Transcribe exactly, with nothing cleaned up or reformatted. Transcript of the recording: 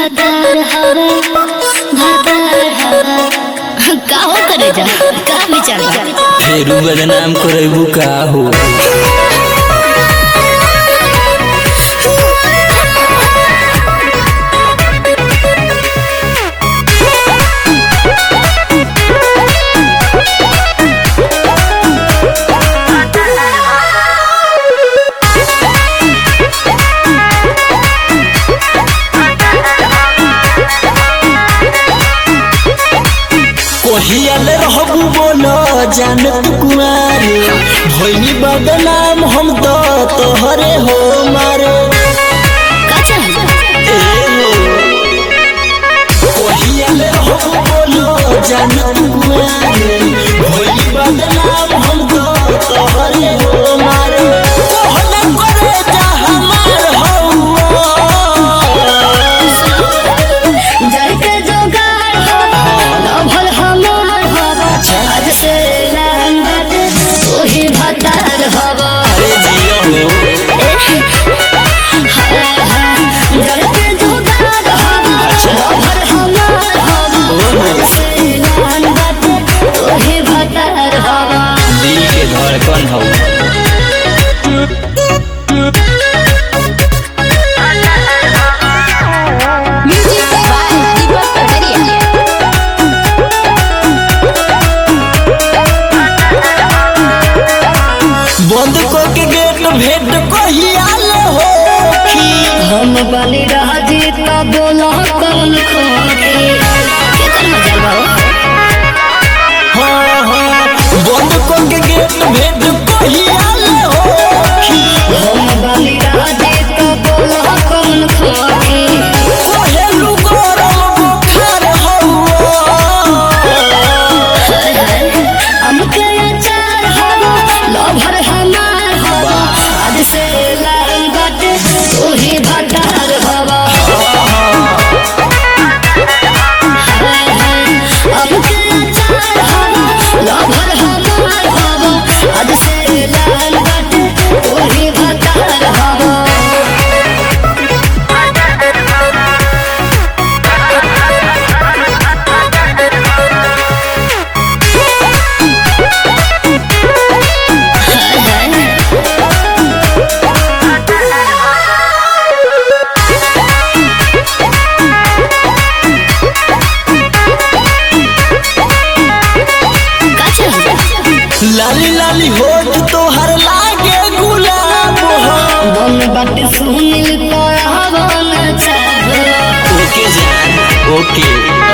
भतर हवा भतर हवा का हो करे जा का विचार बा फेरू बदनाम करबू का हो। कहियाले रहबू बोलो जानत कुमारी भइनी बदनाम हम तो तोहरे हो मारे कहियाले रहबू बोलो जानत कुमारी भइनी बदनाम हम तो तोहरे हो मारे धड़कन हो बंद को के गेट भेंट कहियाल हो हम बनी राजी त बोला कौन खोके केतना मजा बा हाँ हाँ बंद को के गेट भेंट कहियाल हो हम बनी राजी त बोला कौन खोके कोहेलू गरम बुखार हो हमके अचार हवा लभर हमार हवा आज से लाल बाटे तू ही भटार हवा हमके अचार हवा लभर हमार हवा आज से लाल बाटे तू ही भटार हवा लाली लाली होठ तोहर लागे गुलाब हो बन बाटे सुनील तो हवा न चाहो ओके जान ओके